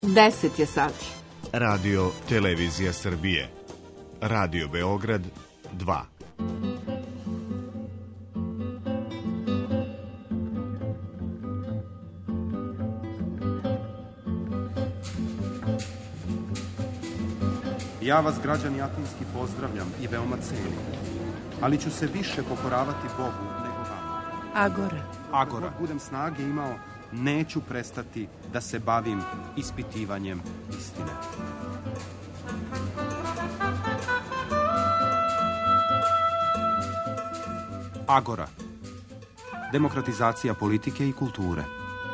10 je sati. Radio Televizija Srbije. Radio Beograd 2. Ja vas, građani Atinski, pozdravljam i veoma cenim, ali ću se više pokoravati Bogu nego vama. Agora. Dok budem snage imao, neću prestati da se bavim ispitivanjem istine. Agora. Demokratizacija politike i kulture.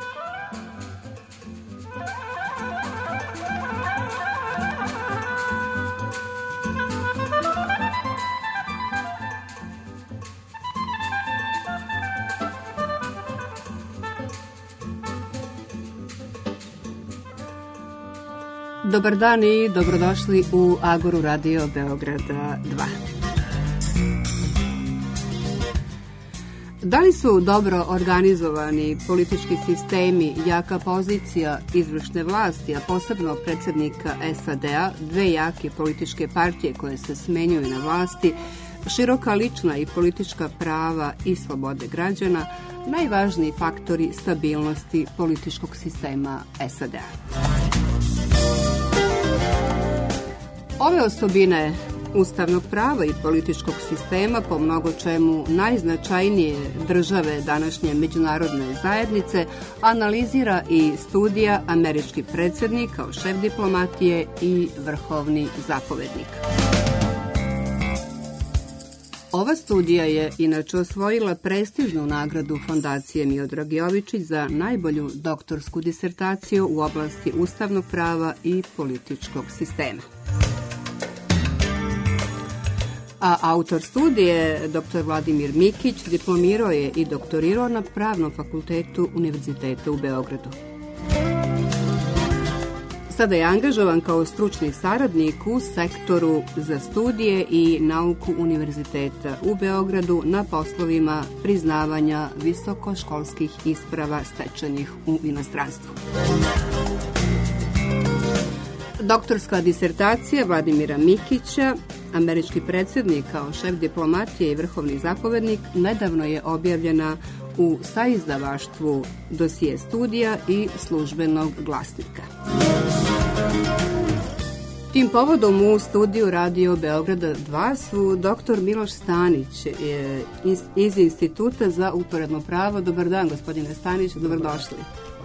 Dobar dan i dobrodošli u Agoru Radio Beograda 2. Da li su dobro organizovani politički sistemi, jaka pozicija izvršne vlasti, a posebno predsjednika SAD-a, dve jake političke partije koje se smenjuju na vlasti, široka lična i politička prava i slobode građana, najvažniji faktori stabilnosti političkog sistema SAD-a? Ove osobine ustavnog prava i političkog sistema, po mnogo čemu najznačajnije države današnje međunarodne zajednice, analizira i studija američki predsjednik kao šef diplomatije i vrhovni zapovednik. Ova studija je inače osvojila prestižnu nagradu Fondacije Miodrag Jovičić za najbolju doktorsku disertaciju u oblasti ustavnog prava i političkog sistema. A autor studije, dr. Vladimir Mikić, diplomirao je i doktorirao na Pravnom fakultetu Univerziteta u Beogradu. Sada je angažovan kao stručni saradnik u sektoru za studije i nauku Univerziteta u Beogradu na poslovima priznavanja visokoškolskih isprava stečenih u inostranstvu. Doktorska disertacija Vladimira Mikića, američki predsjednik kao šef diplomatije i vrhovni zapovednik, nedavno je objavljena u saizdavaštvu Dosije studija i Službenog glasnika. Tim povodom u studiju Radio Beograda 2 su dr. Miloš Stanić iz Instituta za uporedno pravo. Dobar dan, gospodine Stanić, dobrodošli.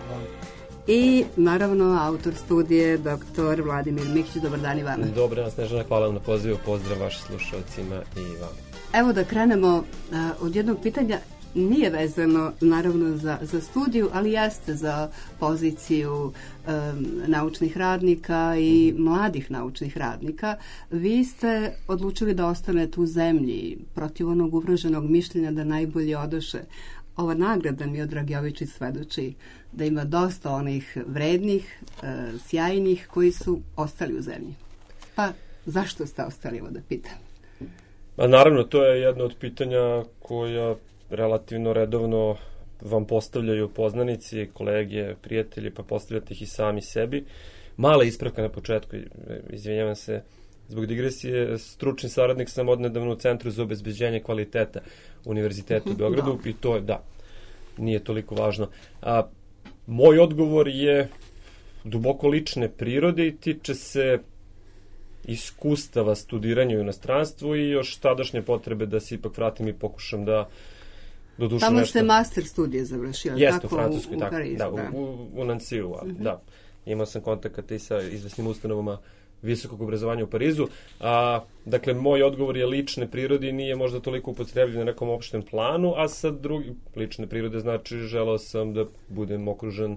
I naravno autor studije dr. Vladimir Mikić. Dobar dan i vama. Dobar dan, Snežana, hvala vam na pozivu, pozdrav vašim slušalcima i vama. Evo da krenemo od jednog pitanja, nije vezano naravno za studiju, ali jeste za poziciju naučnih radnika i mladih naučnih radnika. Vi ste odlučili da ostanete u zemlji protiv onog uvrženog mišljenja da najbolje odoše. Ova nagrada Miodrag Jovičić svedoči da ima dosta onih vrednih, sjajnih koji su ostali u zemlji. Pa zašto ste ostali, evo da pitam? A naravno, to je jedno od pitanja koja relativno redovno vam postavljaju poznanici, kolege, prijatelji, pa postavljate ih i sami sebi. Mala ispravka na početku, izvinjavam se, zbog digresije, stručni saradnik sam odnedavno u Centru za obezbeđenje kvaliteta Univerziteta u Beogradu i to je, da, nije toliko važno. Moj odgovor je duboko lične prirode i tiče se iskustava studiranja u inostranstvu i još tadašnje potrebe da se ipak vratim i pokušam da doduše tamo nešto... ste master studije završio, jeste, tako, u Francuskoj, u Parizu, da. U Nanciju, da. Imao sam kontakata i sa izvesnim ustanovama visokog obrazovanja u Parizu. Dakle, moj odgovor je lične prirode i nije možda toliko upotrebljiv na nekom opštem planu, a sa drugi lične prirode znači želeo sam da budem okružen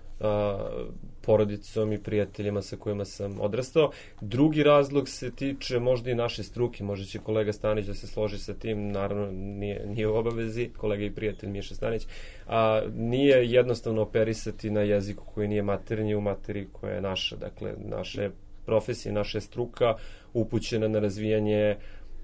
porodicom i prijateljima sa kojima sam odrastao. Drugi razlog se tiče možda i naše struke, možda će kolega Stanić da se složi sa tim, naravno nije u obavezi, kolega i prijatelj Miša Stanić, nije jednostavno operisati na jeziku koji nije maternji u materiji koja je naša, dakle naše profesije, naša struka upućena na razvijanje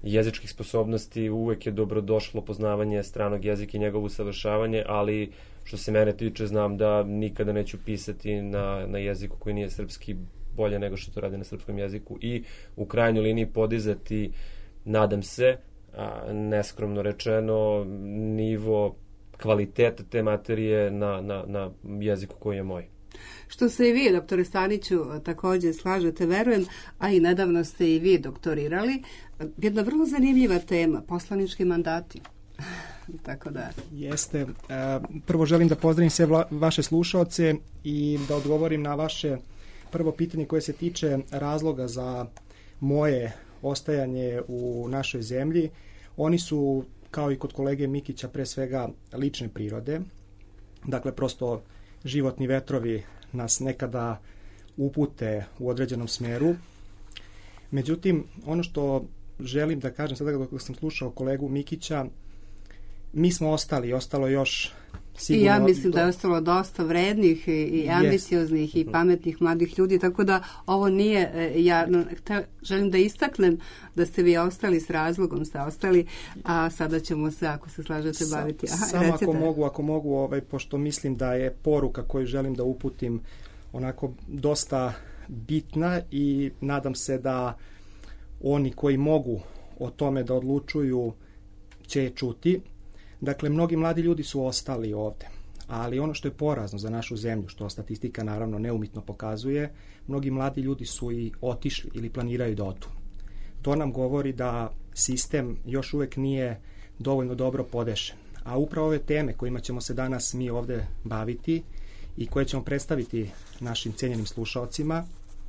jezičkih sposobnosti uvek je dobrodošlo poznavanje stranog jezika i njegovo usavršavanje, ali što se mene tiče znam da nikada neću pisati na jeziku koji nije srpski bolje nego što to radi na srpskom jeziku i u krajnjoj liniji podizati, nadam se, neskromno rečeno, nivo kvaliteta te materije na jeziku koji je moj. Što se i vi, doktore Staniću, također slažete, verujem, a i nedavno ste i vi doktorirali. Jedna vrlo zanimljiva tema, poslanički mandati. Tako da. Jeste. Prvo želim da pozdravim sve vaše slušaoce i da odgovorim na vaše prvo pitanje koje se tiče razloga za moje ostajanje u našoj zemlji. Oni su, kao i kod kolege Mikića, pre svega lične prirode. Dakle, prosto životni vetrovi nas nekada upute u određenom smeru. Međutim, ono što želim da kažem sada dok sam slušao kolegu Mikića, mi smo ostalo još sigurno. I ja mislim da je ostalo dosta vrednih i ambicioznih i pametnih mladih ljudi, tako da ovo nije, ja želim da istaknem da ste vi ostali s razlogom, ste ostali, a sada ćemo se, ako se slažete, baviti. Samo ako mogu, pošto mislim da je poruka koju želim da uputim onako dosta bitna i nadam se da oni koji mogu o tome da odlučuju će je čuti. Dakle, mnogi mladi ljudi su ostali ovde, ali ono što je porazno za našu zemlju, što statistika naravno neumitno pokazuje, mnogi mladi ljudi su i otišli ili planiraju da odu. To nam govori da sistem još uvek nije dovoljno dobro podešen. A upravo ove teme kojima ćemo se danas mi ovde baviti i koje ćemo predstaviti našim cenjenim slušaocima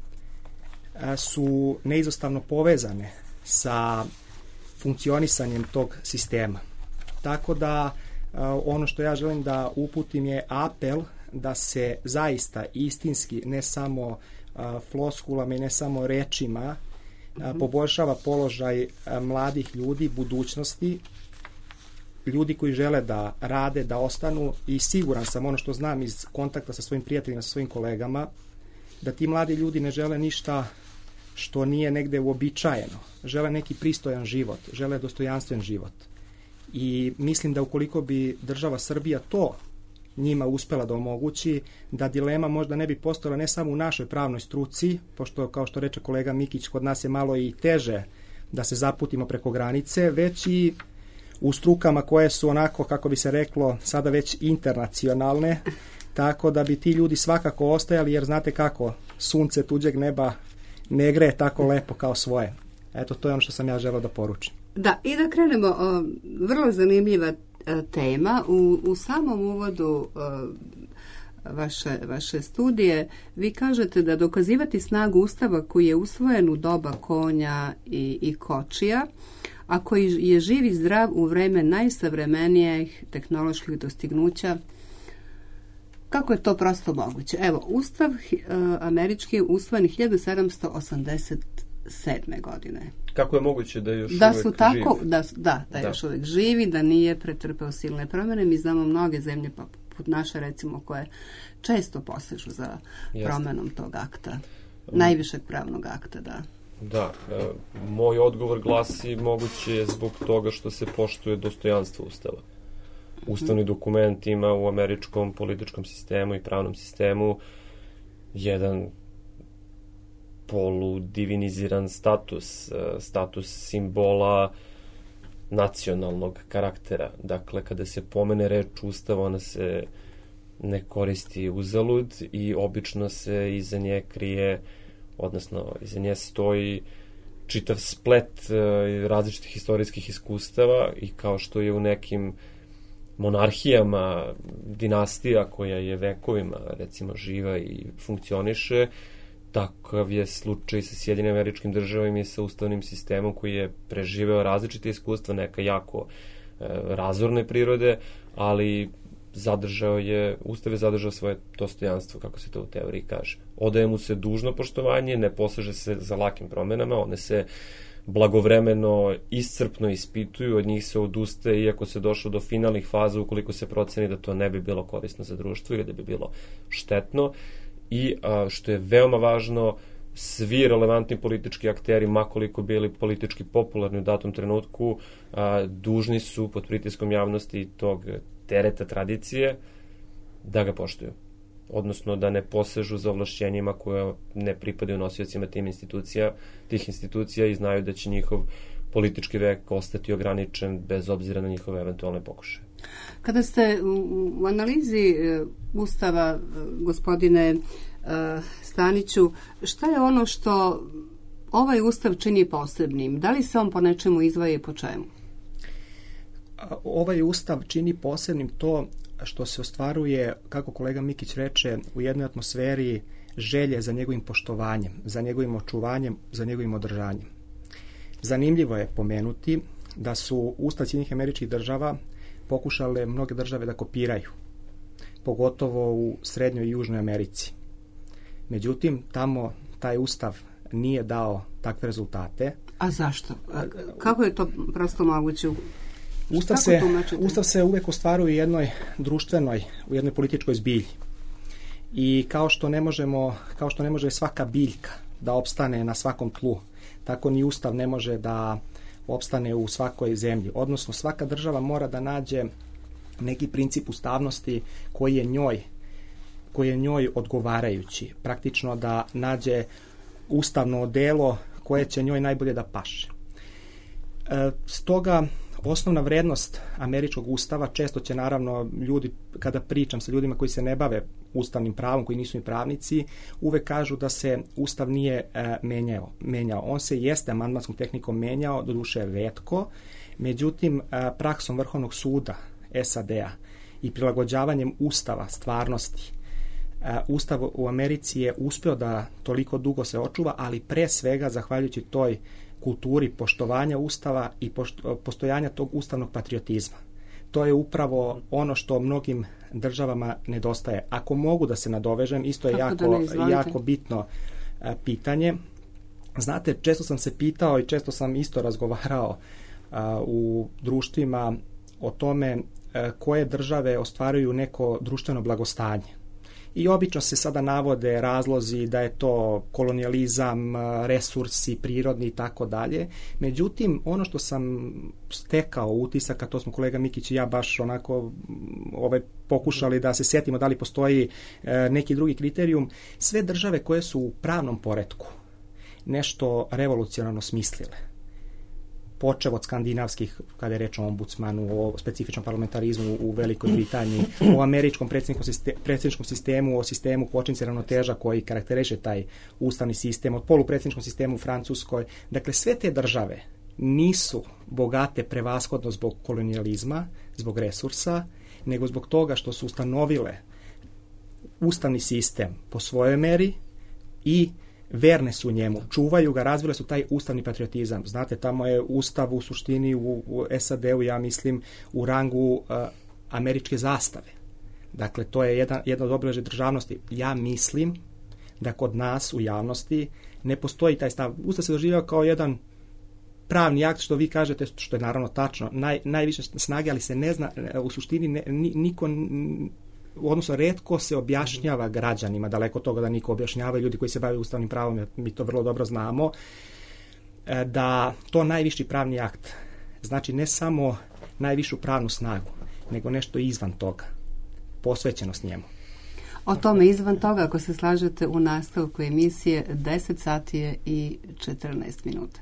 su neizostavno povezane sa funkcionisanjem tog sistema. Tako da ono što ja želim da uputim je apel da se zaista istinski, ne samo floskulama i ne samo rečima, poboljšava položaj mladih ljudi, budućnosti, ljudi koji žele da rade, da ostanu i siguran sam, ono što znam iz kontakta sa svojim prijateljima, sa svojim kolegama, da ti mladi ljudi ne žele ništa što nije negde uobičajeno. Žele neki pristojan život, žele dostojanstven život. I mislim da ukoliko bi država Srbija to njima uspela da omogući, da dilema možda ne bi postojala ne samo u našoj pravnoj struci, pošto, kao što reče kolega Mikić, kod nas je malo i teže da se zaputimo preko granice, već i u strukama koje su onako, kako bi se reklo, sada već internacionalne, tako da bi ti ljudi svakako ostajali, jer znate kako, sunce tuđeg neba ne greje tako lepo kao svoje. Eto, to je ono što sam ja želeo da poručim. Da, i da krenemo, vrlo zanimljiva tema. U samom uvodu vaše studije vi kažete da dokazivati snagu Ustava koji je usvojen u doba konja i kočija, a koji je živ i zdrav u vreme najsavremenijih tehnoloških dostignuća, kako je to prosto moguće? Evo, Ustav američki je usvojen 1787. godine. Kako je moguće da je još uvek živi? Da je još uvek živi, da nije pretrpeo silne promjene. Mi znamo mnoge zemlje, poput naše recimo, koje često posežu za promjenom tog akta. Najvišeg pravnog akta, da. Da, moj odgovor glasi moguće je zbog toga što se poštuje dostojanstvo Ustava. Ustavni dokument ima u američkom političkom sistemu i pravnom sistemu jedan poludiviniziran status simbola nacionalnog karaktera. Dakle, kada se pomene reč Ustav, ona se ne koristi uzalud i obično se iza nje krije, odnosno iza nje stoji čitav splet različitih istorijskih iskustava i kao što je u nekim monarhijama dinastija koja je vekovima recimo živa i funkcioniše, takav je slučaj sa Sjedinim Američkim Državama i sa ustavnim sistemom koji je preživeo različite iskustva, neka jako razorne prirode, ali Ustav je zadržao svoje dostojanstvo, kako se to u teoriji kaže. Odaje mu se dužno poštovanje, ne poseže se za lakim promenama, one se blagovremeno iscrpno ispituju, od njih se odustaje iako se došlo do finalnih faza ukoliko se proceni da to ne bi bilo korisno za društvo ili da bi bilo štetno. I što je veoma važno, svi relevantni politički akteri, makoliko bili politički popularni u datom trenutku, dužni su pod pritiskom javnosti tog tereta tradicije da ga poštuju. Odnosno da ne posežu za ovlašćenjima koja ne pripadaju nosiocima tih institucija i znaju da će njihov politički vek ostati ograničen bez obzira na njihove eventualne pokušaje. Kada ste u analizi Ustava, gospodine Staniću, šta je ono što ovaj Ustav čini posebnim? Da li se on po nečemu izdvaja i po čemu? Ovaj Ustav čini posebnim to što se ostvaruje, kako kolega Mikić reče, u jednoj atmosferi želje za njegovim poštovanjem, za njegovim očuvanjem, za njegovim održanjem. Zanimljivo je pomenuti da su Ustav Sjedinjenih Američkih Država pokušale mnoge države da kopiraju, pogotovo u Srednjoj i Južnoj Americi. Međutim, tamo taj Ustav nije dao takve rezultate. A zašto? Kako je to prosto moguće? Ustav se uvek ostvaruje u jednoj društvenoj, u jednoj političkoj zbilji. I kao što ne može svaka biljka da opstane na svakom tlu, tako ni Ustav ne može da opstane u svakoj zemlji. Odnosno, svaka država mora da nađe neki princip ustavnosti koji je njoj odgovarajući. Praktično da nađe ustavno odelo koje će njoj najbolje da paše. Stoga, osnovna vrednost američkog ustava, često će naravno ljudi, kada pričam sa ljudima koji se ne bave ustavnim pravom, koji nisu ni pravnici, uvek kažu da se ustav nije menjao. On se jeste amandmanskom tehnikom menjao, doduše retko, međutim praksom Vrhovnog suda SAD-a i prilagođavanjem ustava stvarnosti, Ustav u Americi je uspeo da toliko dugo se očuva, ali pre svega zahvaljujući toj kulturi poštovanja Ustava i postojanja tog ustavnog patriotizma. To je upravo ono što mnogim državama nedostaje. Ako mogu da se nadovežem, isto je jako bitno pitanje. Znate, često sam se pitao i često sam isto razgovarao u društvima o tome koje države ostvaruju neko društveno blagostanje. I obično se sada navode razlozi da je to kolonijalizam, resursi, prirodni i tako dalje. Međutim, ono što sam stekao utisak, a to smo kolega Mikić i ja baš onako pokušali da se sjetimo da li postoji neki drugi kriterijum, sve države koje su u pravnom poretku nešto revolucionarno smislile, počev od skandinavskih, kada je reč o ombudsmanu, o specifičnom parlamentarizmu u Velikoj Britaniji, o američkom predsjedničkom sistemu, o sistemu kočnice ravnoteža koji karakteriše taj ustavni sistem, od polupredsjedničkom sistemu u Francuskoj. Dakle, sve te države nisu bogate prevashodno zbog kolonijalizma, zbog resursa, nego zbog toga što su ustanovile ustavni sistem po svojoj meri i verne su njemu, čuvaju ga, razvile su taj ustavni patriotizam. Znate, tamo je ustav u suštini u SAD-u, ja mislim, u rangu američke zastave. Dakle, to je jedna od obilježja državnosti. Ja mislim da kod nas u javnosti ne postoji taj stav. Ustav se doživljava kao jedan pravni akt, što vi kažete, što je naravno tačno, najviše snage, ali se ne zna, u suštini niko, odnosno retko se objašnjava građanima, daleko od toga da niko objašnjava, ljudi koji se bave ustavnim pravom, mi to vrlo dobro znamo, da to najviši pravni akt znači ne samo najvišu pravnu snagu, nego nešto izvan toga, posvećenost njemu. O tome izvan toga, ako se slažete, u nastavku emisije 10 sati je i 14 minuta.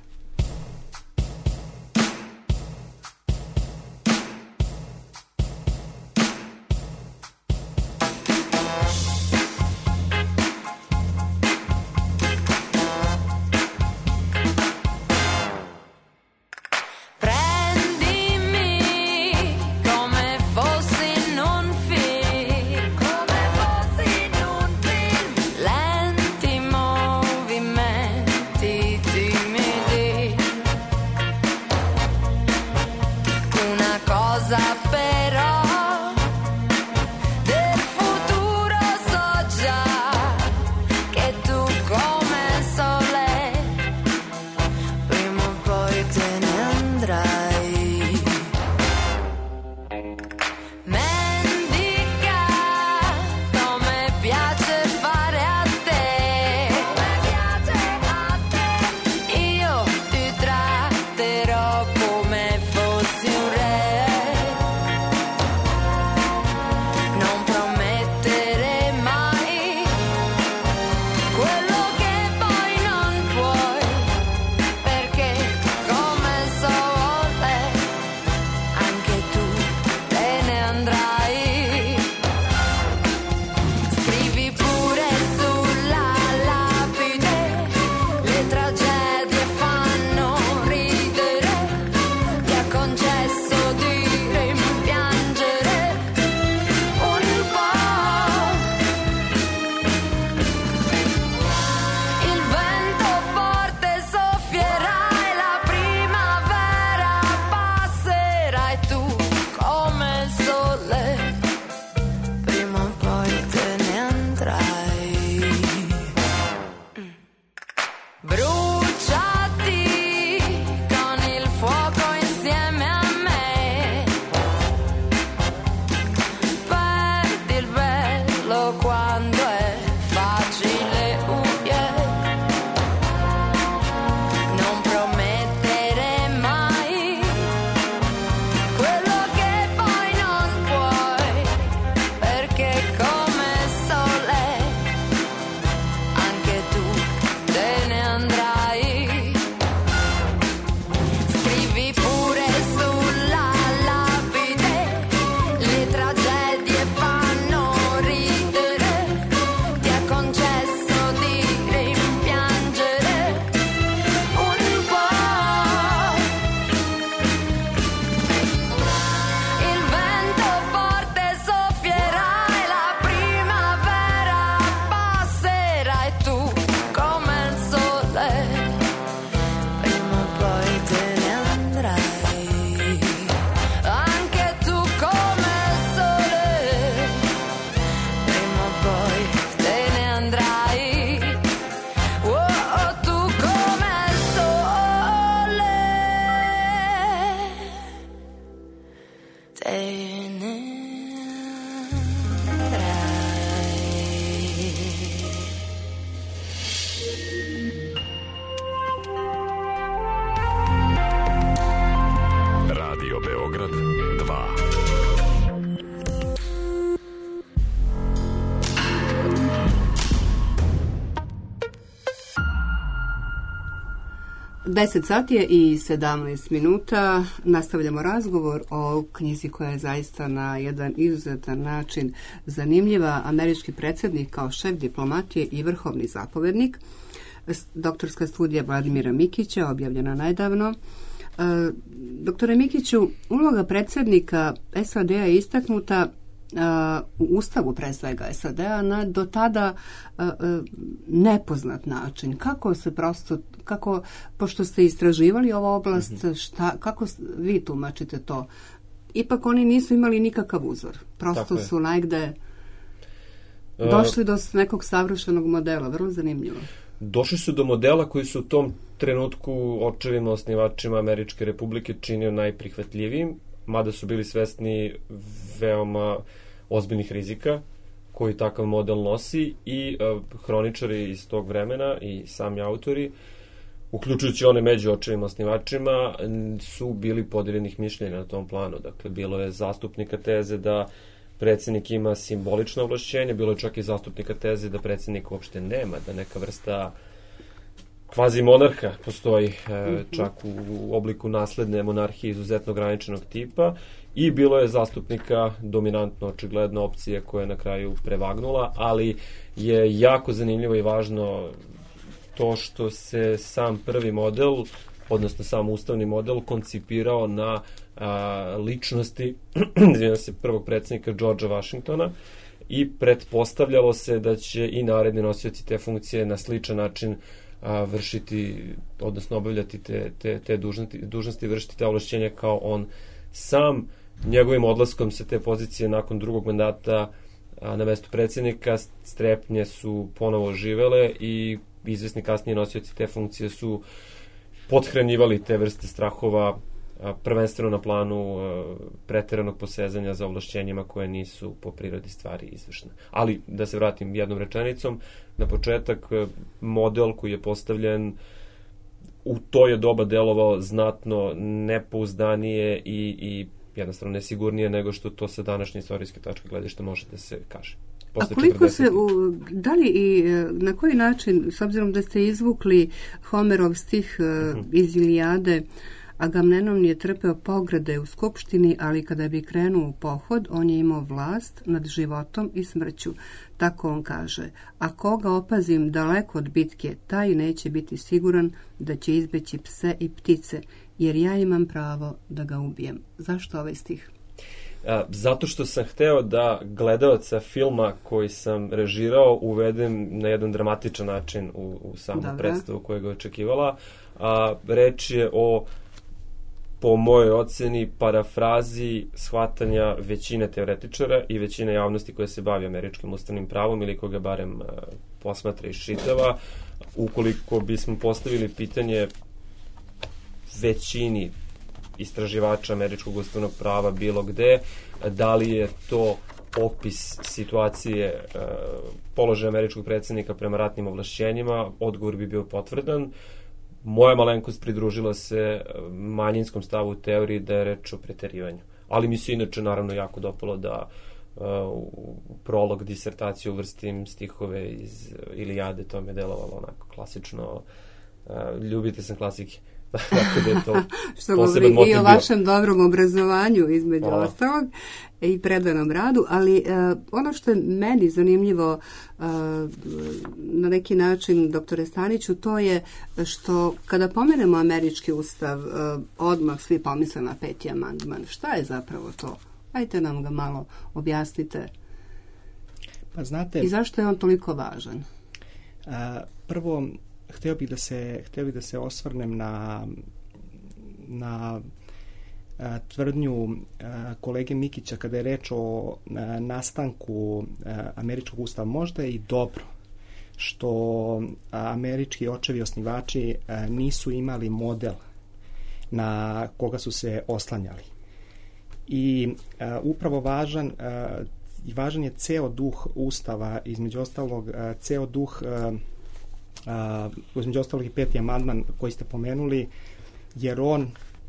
Lenti movimenti, dimmi Radio Beograd 2. Deset sati je i 17 minuta. Nastavljamo razgovor o knjizi koja je zaista na jedan izuzetan način zanimljiva. Američki predsjednik kao šef diplomatije i vrhovni zapovjednik. Doktorska studija Vladimira Mikića, objavljena nedavno. Doktore Mikiću, uloga predsjednika SAD-a je istaknuta u Ustavu pre svega SAD-a na do tada nepoznat način. Pošto ste istraživali ovu oblast, kako vi tumačite to? Ipak oni nisu imali nikakav uzor. Prosto su negde došli do nekog savršenog modela. Vrlo zanimljivo. Došli su do modela koji su u tom trenutku očevima, osnivačima Američke republike činio najprihvatljivijim, mada su bili svesni veoma ozbiljnih rizika koji takav model nosi i hroničari iz tog vremena i sami autori, uključujući one među očevima osnivačima, su bili podijeljenih mišljenja na tom planu. Dakle, bilo je zastupnika teze da predsjednik ima simbolično ovlašćenje, bilo je čak i zastupnika teze da predsjednik uopšte nema, da neka vrsta kvazi monarha postoji čak u obliku nasledne monarhije izuzetno ograničenog tipa, i bilo je zastupnika dominantno očigledno opcije koja je na kraju prevagnula, ali je jako zanimljivo i važno to što se sam prvi model, odnosno sam ustavni model, koncipirao na ličnosti prvog predsjednika Georgea Washingtona i pretpostavljalo se da će i naredni nosioci te funkcije na sličan način vršiti, odnosno obavljati te dužnosti, vršiti te ovlašćenja kao on sam. Njegovim odlaskom se te pozicije nakon drugog mandata na mestu predsjednika strepnje su ponovo živele i izvesni kasnije nosioci te funkcije su pothranjivali te vrste strahova, prvenstveno na planu preteranog posezanja za ovlašćenjima koje nisu po prirodi stvari izvršne. Ali, da se vratim jednom rečenicom, na početak model koji je postavljen u to je doba delovao znatno nepouzdanije i jednostavno nesigurnije nego što to sa današnje istorijske tačke gledišta može da se kaže. A koliko se, da li i na koji način, s obzirom da ste izvukli Homerov stih iz Ilijade, Agamemnon je trpeo pograde u skupštini, ali kada bi krenuo u pohod, on je imao vlast nad životom i smrću. Tako on kaže, a koga opazim daleko od bitke, taj neće biti siguran da će izbeći pse i ptice, jer ja imam pravo da ga ubijem. Zašto ovaj stih? Zato što sam hteo da gledalaca filma koji sam režirao uvedem na jedan dramatičan način u samu predstavu koju ga očekivala. Reč je o, po mojoj oceni, parafrazi shvatanja većine teoretičara i većine javnosti koja se bavi američkim ustavnim pravom ili koga barem posmatra i šitava. Ukoliko bismo postavili pitanje većini istraživača američkog ustavnog prava bilo gde, da li je to opis situacije položaja američkog predsjednika prema ratnim ovlašćenjima, odgovor bi bio potvrdan. Moja malenkost pridružila se manjinskom stavu u teoriji da je reč o preterivanju. Ali mi se inače naravno jako dopalo da u prolog disertaciju uvrstim stihove iz Ilijade, to mi je delovalo onako klasično. Ljubite sam klasike. Da je to što govori i o vašem dobrom obrazovanju između ostalog i predanom radu, ali ono što je meni zanimljivo na neki način, doktore Staniću, to je što kada pomenemo američki ustav, odmah svi pomisle na 5. amandman. Šta je zapravo to? Ajte nam ga malo objasnite. Pa znate, i zašto je on toliko važan? Prvo, htio bih da se osvrnem na tvrdnju kolege Mikića kada je reč o nastanku američkog ustava. Možda je i dobro što američki očevi osnivači nisu imali model na koga su se oslanjali. I upravo važan je ceo duh ustava, između ostalog ceo duh između ostalog i 5. amandman koji ste pomenuli, jer on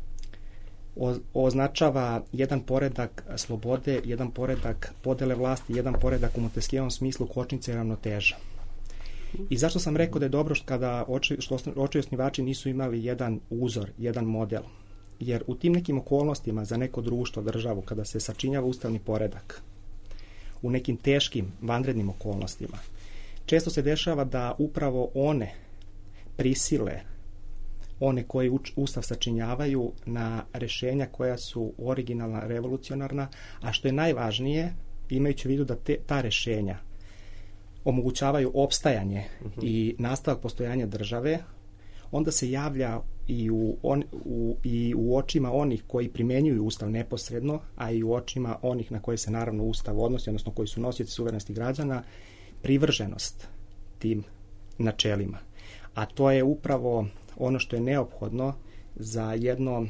označava jedan poredak slobode, jedan poredak podele vlasti, jedan poredak u Montesquieuovom smislu kočnice i ravnoteža. I zašto sam rekao da je dobro kada očevi osnivači nisu imali jedan uzor, jedan model? Jer u tim nekim okolnostima za neko društvo, državu, kada se sačinjava ustavni poredak, u nekim teškim, vanrednim okolnostima, često se dešava da upravo one prisile one koji ustav sačinjavaju na rešenja koja su originalna, revolucionarna, a što je najvažnije, imajući u vidu da ta rešenja omogućavaju opstajanje i nastavak postojanja države, onda se javlja i u očima onih koji primenjuju ustav neposredno, a i u očima onih na koje se naravno ustav odnosi, odnosno koji su nosioci suverenosti građana, privrženost tim načelima. A to je upravo ono što je neophodno za jedno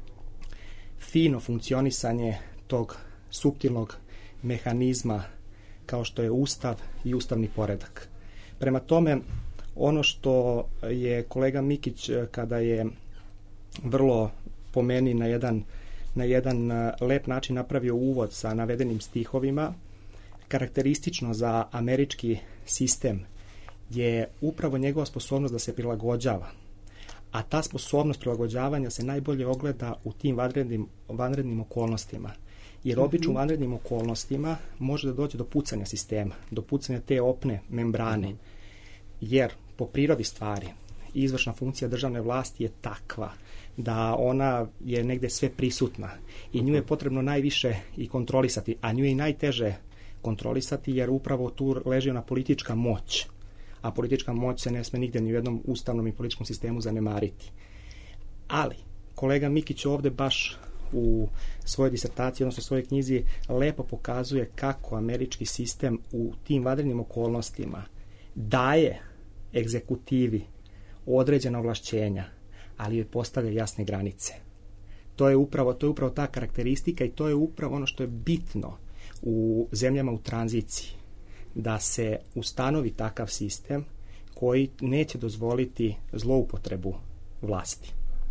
fino funkcionisanje tog suptilnog mehanizma kao što je ustav i ustavni poredak. Prema tome, ono što je kolega Mikić, kada je vrlo po meni na jedan lep način napravio uvod sa navedenim stihovima, karakteristično za američki sistem je upravo njegova sposobnost da se prilagođava. A ta sposobnost prilagođavanja se najbolje ogleda u tim vanrednim okolnostima. Jer obično u vanrednim okolnostima može da dođe do pucanja sistema, do pucanja te opne membrane. Jer po prirodi stvari izvršna funkcija državne vlasti je takva da ona je negde sve prisutna i nju je potrebno najviše i kontrolisati, a nju je i najteže kontrolisati jer upravo tu leži ona politička moć, a politička moć se ne sme nigde ni u jednom ustavnom i političkom sistemu zanemariti. Ali, kolega Mikić ovde baš u svojoj disertaciji, odnosno svojoj knjizi, lepo pokazuje kako američki sistem u tim vanrednim okolnostima daje egzekutivi određena ovlašćenja, ali joj postavlja jasne granice. To je upravo ta karakteristika i to je upravo ono što je bitno u zemljama u tranziciji, da se ustanovi takav sistem koji neće dozvoliti zloupotrebu vlasti.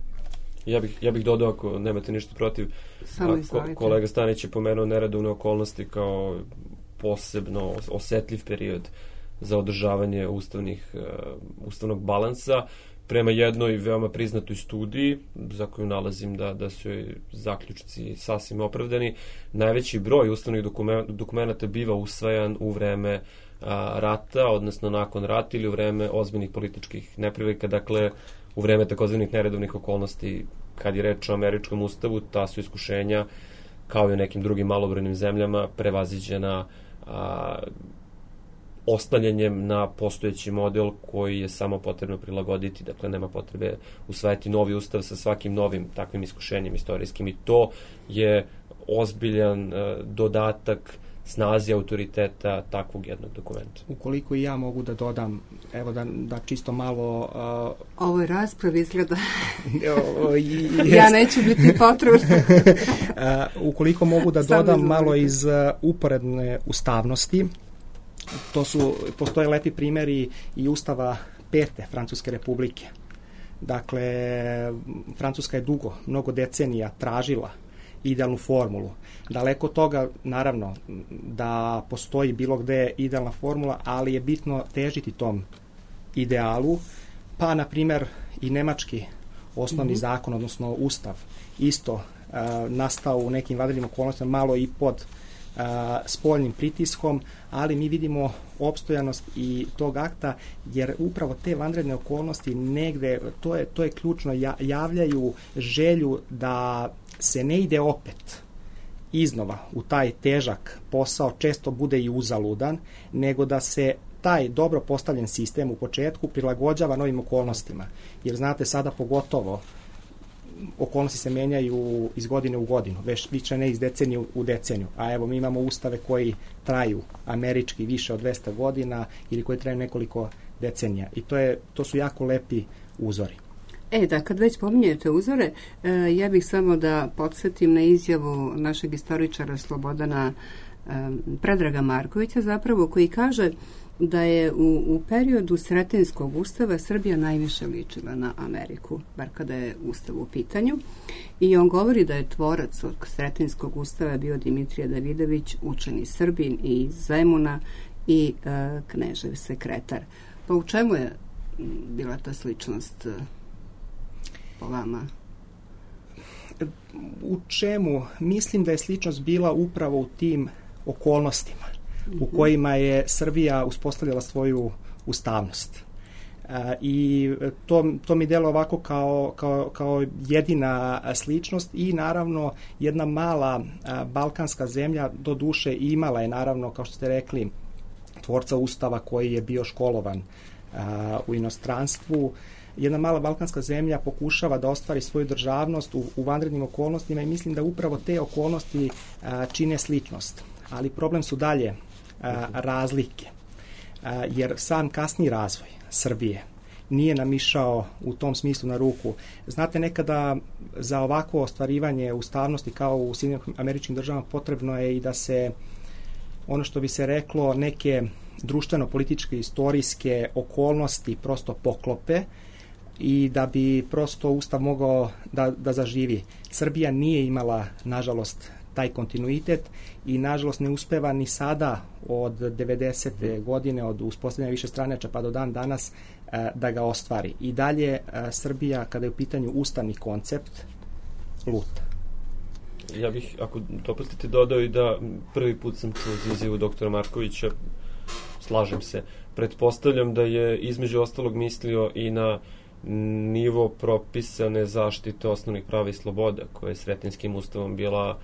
Ja bih dodao, ako nemate ništa protiv, kolega Stanić je pomenuo neredovne okolnosti kao posebno osetljiv period za održavanje ustavnog balansa. Prema jednoj veoma priznatoj studiji, za koju nalazim da su joj zaključci sasvim opravdani, najveći broj ustavnih dokumenta biva usvajan u vreme rata, odnosno nakon rata ili u vreme ozbiljnih političkih neprilika, dakle u vreme takozvanih neredovnih okolnosti. Kad je reč o američkom ustavu, ta su iskušenja, kao i u nekim drugim malobrojnim zemljama, prevaziđena oslanjanjem na postojeći model koji je samo potrebno prilagoditi, dakle nema potrebe usvajati novi ustav sa svakim novim takvim iskušenjem istorijskim i to je ozbiljan dodatak snazi autoriteta takvog jednog dokumenta. Ukoliko i ja mogu da dodam, evo da čisto malo... Ovoj raspravi izgleda... Ja neću biti potrebna. Ukoliko mogu da dodam malo iz uporedne ustavnosti, postoje lepi primjeri i ustava 5. Francuske republike. Dakle, Francuska je mnogo decenija tražila idealnu formulu. Daleko od toga, naravno, da postoji bilo gde idealna formula, ali je bitno težiti tom idealu. Pa, na primjer, i nemački osnovni zakon, odnosno ustav, isto nastao u nekim vanrednim okolnostima, malo i pod spoljnim pritiskom, ali mi vidimo opstojanost i tog akta, jer upravo te vanredne okolnosti negde, to je ključno, javljaju želju da se ne ide opet iznova u taj težak posao, često bude i uzaludan, nego da se taj dobro postavljen sistem u početku prilagođava novim okolnostima. Jer znate, sada pogotovo okolnosti se menjaju iz godine u godinu, više ne iz decenije u deceniju. A evo, mi imamo ustave koji traju američki više od 200 godina ili koji traju nekoliko decenija. I to su jako lepi uzori. Kad već pominjete uzore, ja bih samo da podsjetim na izjavu našeg istoričara Slobodana Predraga Markovića, zapravo, koji kaže da je u periodu Sretenjskog ustava Srbija najviše ličila na Ameriku, bar kada je ustav u pitanju. I on govori da je tvorac od Sretenjskog ustava bio Dimitrije Davidović, učeni Srbin iz Zemuna i knežev sekretar. Pa u čemu je bila ta sličnost po vama? U čemu? Mislim da je sličnost bila upravo u tim okolnostima u kojima je Srbija uspostavljala svoju ustavnost. I to mi delo ovako kao jedina sličnost i naravno jedna mala balkanska zemlja, do duše imala je naravno, kao što ste rekli, tvorca ustava koji je bio školovan u inostranstvu. Jedna mala balkanska zemlja pokušava da ostvari svoju državnost u vanrednim okolnostima i mislim da upravo te okolnosti čine sličnost. Ali problem su dalje razlike, jer sam kasni razvoj Srbije nije nam išao u tom smislu na ruku. Znate, nekada za ovako ostvarivanje ustavnosti kao u Sjedinjenim Američkim Državama potrebno je i da se, ono što bi se reklo, neke društveno-političke, istorijske okolnosti prosto poklope i da bi prosto ustav mogao da zaživi. Srbija nije imala, nažalost, taj kontinuitet i nažalost ne uspeva ni sada od 90. godine, od uspostavljanja višestranačja pa do dan danas da ga ostvari. I dalje Srbija, kada je u pitanju ustavni koncept, luta. Ja bih, ako dopustite, dodao i da prvi put sam čuo za izjavu doktora Markovića, slažem se. Pretpostavljam da je između ostalog mislio i na nivo propisane zaštite osnovnih prava i sloboda, koja je Sretenjskim ustavom bila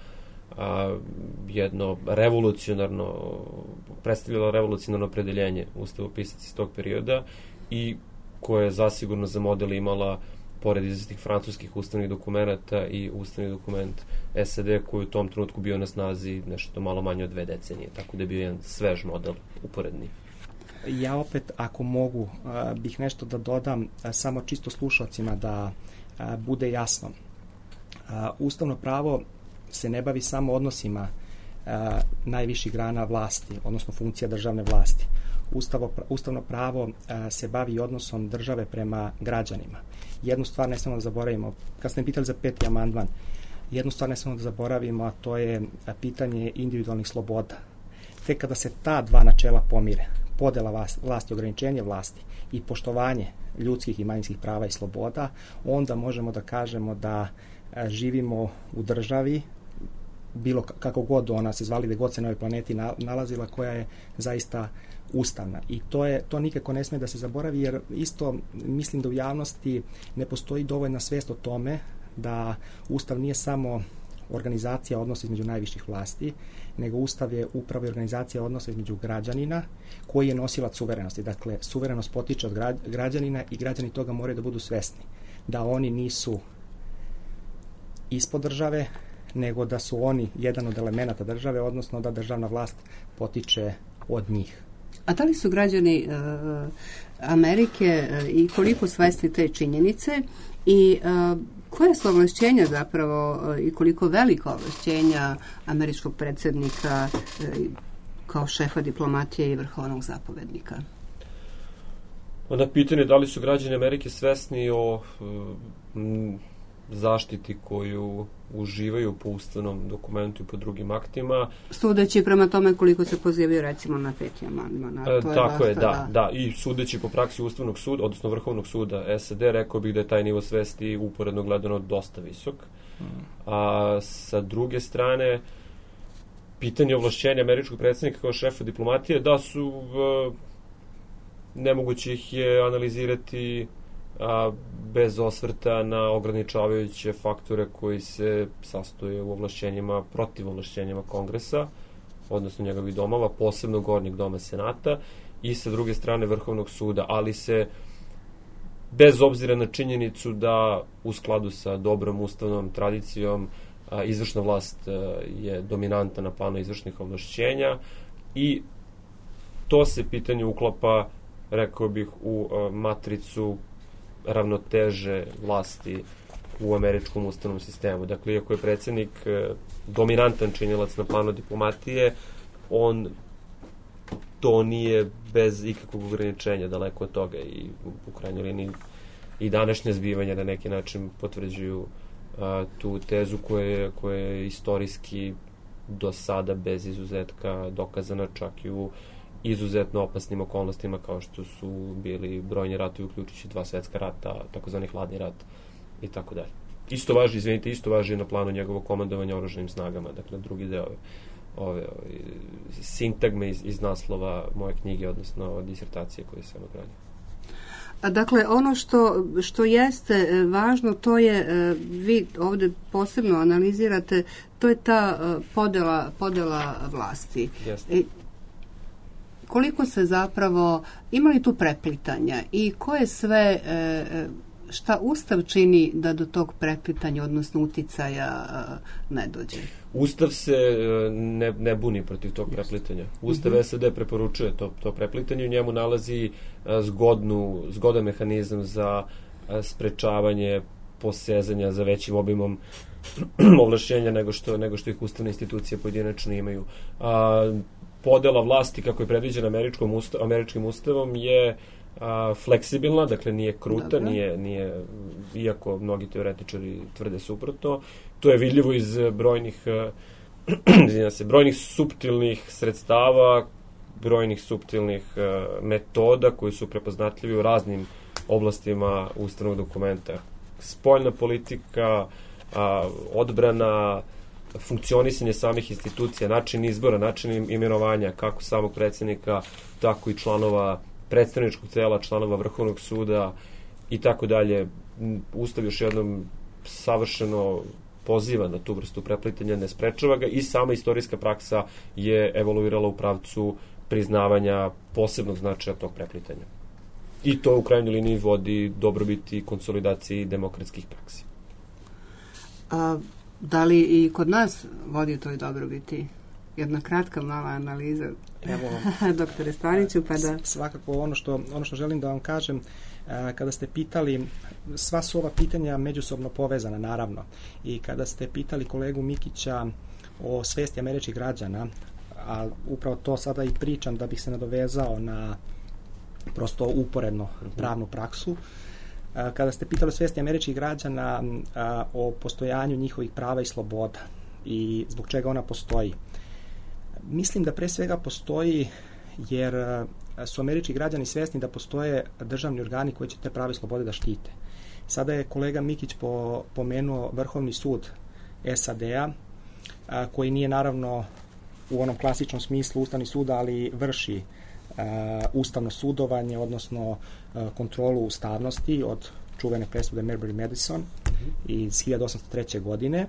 jedno revolucionarno, predstavljala revolucionarno opredeljenje ustavopisaca iz tog perioda i koja je zasigurno za model imala, pored izvestih francuskih ustavnih dokumenta, i ustavni dokument SAD koji u tom trenutku bio na snazi nešto malo manje od 2 decenije, tako da je bio jedan svež model uporedni. Ja opet, ako mogu, bih nešto da dodam, samo čisto slušalcima da bude jasno. Ustavno pravo se ne bavi samo odnosima najviših grana vlasti, odnosno funkcija državne vlasti. Ustavno pravo se bavi odnosom države prema građanima. Jednu stvar ne smemo da zaboravimo, kad ste mi pitali za 5. amandman, jednu stvar ne smemo da zaboravimo, a to je pitanje individualnih sloboda. Tek kada se ta dva načela pomire, podela vlasti, ograničenje vlasti i poštovanje ljudskih i manjinskih prava i sloboda, onda možemo da kažemo da živimo u državi, bilo kako god ona se zvali, gde god se na ovoj planeti nalazila, koja je zaista ustavna. I to nikako ne sme da se zaboravi, jer isto mislim da u javnosti ne postoji dovoljna svest o tome da Ustav nije samo organizacija odnosa između najviših vlasti, nego Ustav je upravo organizacija odnosa između građanina koji je nosilac suverenosti. Dakle, suverenost potiče od građanina i građani toga moraju da budu svesni. Da oni nisu ispod države, nego da su oni jedan od elemenata države, odnosno da državna vlast potiče od njih. A da li su građani Amerike i koliko svesni te činjenice i koje su ovlašćenja zapravo i koliko velika ovlašćenja američkog predsjednika kao šefa diplomatije i vrhovnog zapovednika? Na pitanje da li su građani Amerike svesni o zaštiti koju uživaju po ustavnom dokumentu i po drugim aktima. Sudeći prema tome koliko se pozivaju recimo na 5. amandman. Tako je, da. I sudeći po praksi Ustavnog suda, odnosno Vrhovnog suda SAD, rekao bih da je taj nivo svesti uporedno gledano dosta visok. A sa druge strane, pitanje ovlašćenja američkog predsjednika kao šefa diplomatije, da su nemoguće ih je analizirati bez osvrta na ograničavajuće faktore koji se sastoje u ovlašćenjima, protiv ovlašćenjima Kongresa, odnosno njegovih domova, posebno Gornjeg doma Senata i sa druge strane Vrhovnog suda, ali se bez obzira na činjenicu da u skladu sa dobrom ustavnom tradicijom izvršna vlast je dominanta na planu izvršnih ovlašćenja i to se pitanje uklapa, rekao bih, u matricu ravnoteže vlasti u američkom ustavnom sistemu. Dakle, iako je predsjednik dominantan činilac na planu diplomatije, on to nije bez ikakvog ograničenja, daleko od toga, i u krajnjoj liniji i današnje zbivanja na neki način potvrđuju tu tezu koja je istorijski do sada bez izuzetka dokazana, čak i u izuzetno opasnim okolnostima kao što su bili brojni ratovi, uključujući 2 svetska rata, takozvani hladni rat i tako dalje. Isto važi na planu njegovog komandovanja oružanim snagama, dakle drugi deo ove sintagme iz naslova moje knjige, odnosno disertacije koje sam obradio. Dakle, ono što jeste važno, to je, vi ovdje posebno analizirate, to je ta podela vlasti. Koliko se zapravo, ima li tu preplitanja i koje sve, šta Ustav čini da do tog preplitanja, odnosno uticaja, ne dođe? Ustav se ne buni protiv tog preplitanja. Ustav SAD preporučuje to preplitanje, u njemu nalazi zgodan mehanizam za sprečavanje posezanja za većim obimom ovlašćenja nego što ih ustavne institucije pojedinačno imaju. Podela vlasti, kako je predviđena američkim ustavom, je fleksibilna, dakle nije kruta, nije, iako mnogi teoretičari tvrde suprotno. To je vidljivo iz brojnih suptilnih sredstava, brojnih suptilnih metoda koji su prepoznatljivi u raznim oblastima ustavnog dokumenta. Spoljna politika, odbrana, funkcionisanje samih institucija, način izbora, način imenovanja, kako samog predsjednika, tako i članova predstavničkog tela, članova Vrhovnog suda i tako dalje. Ustav još jednom savršeno poziva na tu vrstu preplitanja, ne sprečava ga, i sama istorijska praksa je evoluirala u pravcu priznavanja posebnog značaja tog preplitanja. I to u krajnjoj liniji vodi dobrobiti i konsolidaciji demokratskih praksi. Da li i kod nas vodi toj dobrobiti? Jedna kratka mala analiza. Evo, doktore Staniću, pa da... Svakako ono što želim da vam kažem, kada ste pitali, sva su ova pitanja međusobno povezana, naravno. I kada ste pitali kolegu Mikića o svesti američkih građana, a upravo to sada i pričam da bih se nadovezao na prosto uporedno pravnu praksu, kada ste pitali o svesti američkih građana o postojanju njihovih prava i sloboda i zbog čega ona postoji, mislim da pre svega postoji jer su američki građani svjesni da postoje državni organi koji će te prava i slobode da štite. Sada je kolega Mikić pomenuo Vrhovni sud SAD-a, koji nije naravno u onom klasičnom smislu ustavni sud, ali vrši ustavno sudovanje, odnosno kontrolu ustavnosti od čuvene presude Marbury Madison iz 1803. godine.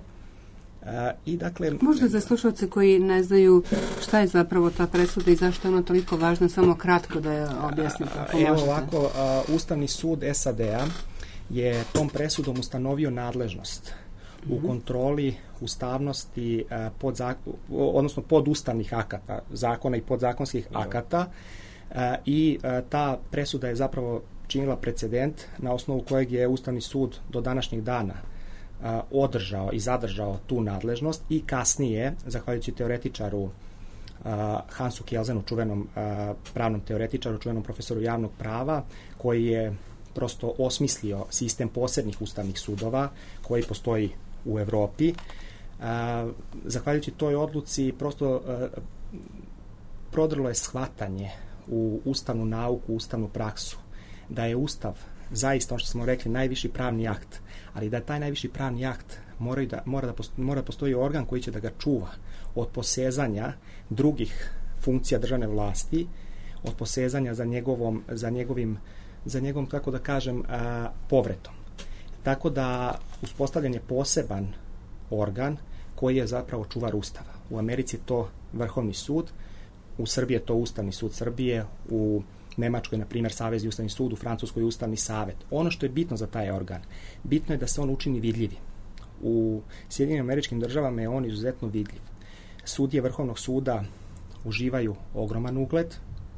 I dakle, možda za slušalce koji ne znaju šta je zapravo ta presuda i zašto je ona toliko važna, samo kratko da je objasnite. Evo ovako, Ustavni sud SAD-a je tom presudom ustanovio nadležnost u kontroli ustavnosti odnosno podustavnih akata, zakona i podzakonskih akata, i ta presuda je zapravo činila precedent na osnovu kojeg je Ustavni sud do današnjeg dana održao i zadržao tu nadležnost i kasnije, zahvaljujući teoretičaru Hansu Kelzenu, čuvenom pravnom teoretičaru, čuvenom profesoru javnog prava, koji je prosto osmislio sistem posebnih ustavnih sudova koji postoji u Evropi. Zahvaljujući toj odluci prosto prodrlo je shvatanje u ustavnu nauku, ustavnu praksu, da je Ustav zaista, ono što smo rekli, najviši pravni akt, ali da je taj najviši pravni akt mora da postoji organ koji će da ga čuva od posezanja drugih funkcija državne vlasti, od posezanja za njegovom, kako da kažem, povretom. Tako da uspostavljen je poseban organ koji je zapravo čuvar Ustava. U Americi je to Vrhovni sud, u Srbiji je to Ustavni sud Srbije, u Nemačkoj, na primjer, Savezni ustavni sud, u Francuskoj Ustavni savet. Ono što je bitno za taj organ, bitno je da se on učini vidljivi. U Sjedinjenim Američkim Državama je on izuzetno vidljiv. Sudije Vrhovnog suda uživaju ogroman ugled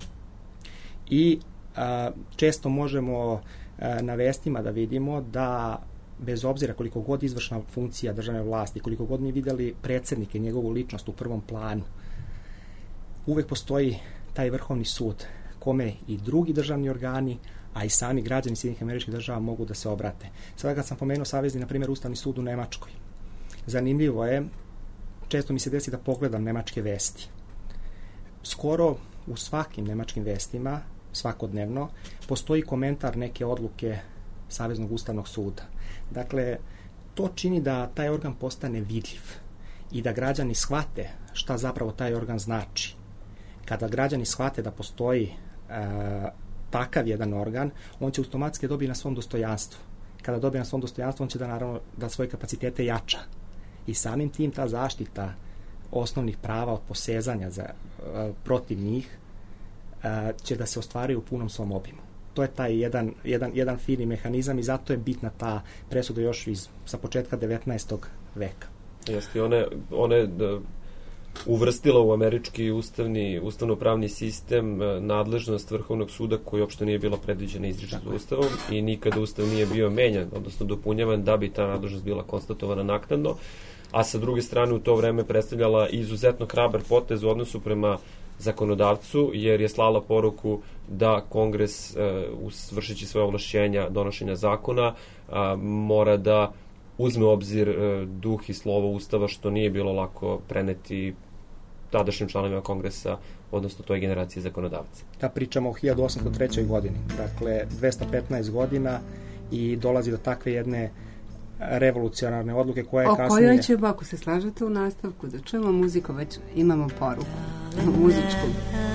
i često možemo na vestima da vidimo da bez obzira koliko god izvršna funkcija državne vlasti, koliko god mi vidjeli predsjednike, njegovu ličnost u prvom planu, uvek postoji taj Vrhovni sud kome i drugi državni organi, a i sami građani Sjedinjenih Američkih Država mogu da se obrate. Sada kad sam pomenuo savezni, na primjer, Ustavni sud u Nemačkoj. Zanimljivo je, često mi se desi da pogledam nemačke vesti. Skoro u svakim nemačkim vestima, svakodnevno, postoji komentar neke odluke Saveznog ustavnog suda. Dakle, to čini da taj organ postane vidljiv i da građani shvate šta zapravo taj organ znači. Kada građani shvate da postoji takav jedan organ, on će automatski dobiti na svom dostojanstvu. Kada dobije na svom dostojanstvu, on će da naravno da svoje kapacitete jača. I samim tim ta zaštita osnovnih prava od posezanja protiv njih će da se ostvari u punom svom obimu. To je taj jedan fini mehanizam i zato je bitna ta presuda još sa početka 19. veka. Jeste, one uvrstila u američki ustavno-pravni sistem nadležnost Vrhovnog suda koji uopšte nije bila predviđena izričito Ustavom i nikada Ustav nije bio menjan, odnosno dopunjavan da bi ta nadležnost bila konstatovana naknadno, a sa druge strane u to vreme predstavljala izuzetno hrabar potez u odnosu prema zakonodavcu, jer je slala poruku da Kongres, vršići svoje ovlašćenja donošenja zakona, mora da uzme u obzir duh i slovo Ustava, što nije bilo lako preneti tadašnjim članovima Kongresa, odnosno toj generaciji zakonodavca. Da, pričamo o 1803. godini, dakle 215 godina i dolazi do takve jedne revolucionarne odluke koja je kasnije... O kojoj ćemo, ako se slažete u nastavku, da čujemo muziku, već imamo poruku muzičku.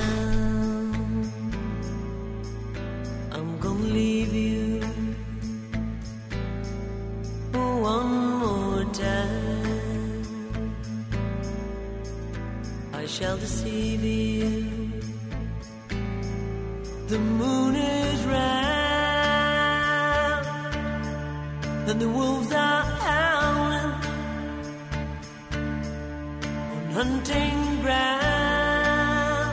I'm gonna leave you one more time. I shall deceive you. The moon is round and the wolves are howling on hunting ground.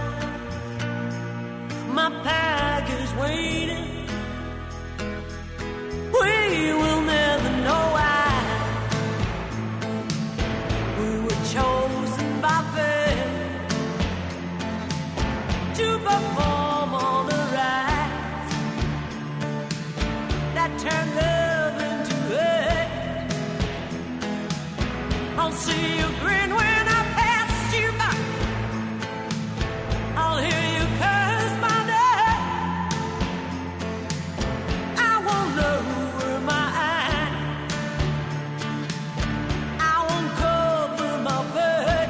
My pack is waiting. We will never know why. We were chosen by fate to perform all the rites that turn love into hate. I'll see you grin when I pass you by. I'll hear you curse my name. I won't lower my eye. I won't cover my face.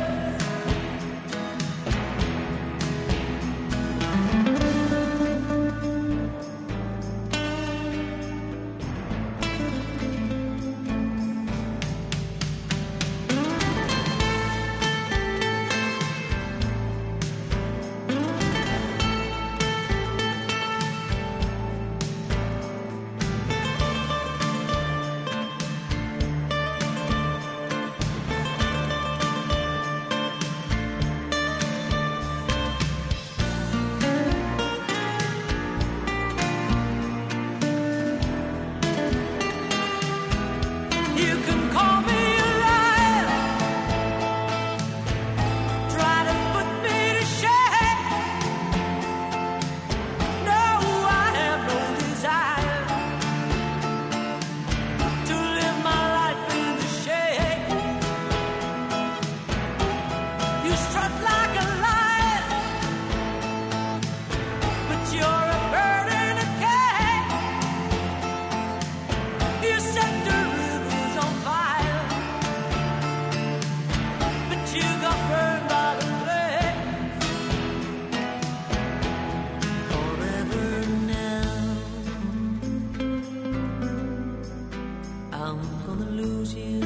You can call me a liar, try to put me to shame. No, I have no desire to live my life in the shade. You strut like a lion, but you're a bird in a cage. You set the rivers on fire, but you got burned by the flames. Forever now, I'm gonna lose you.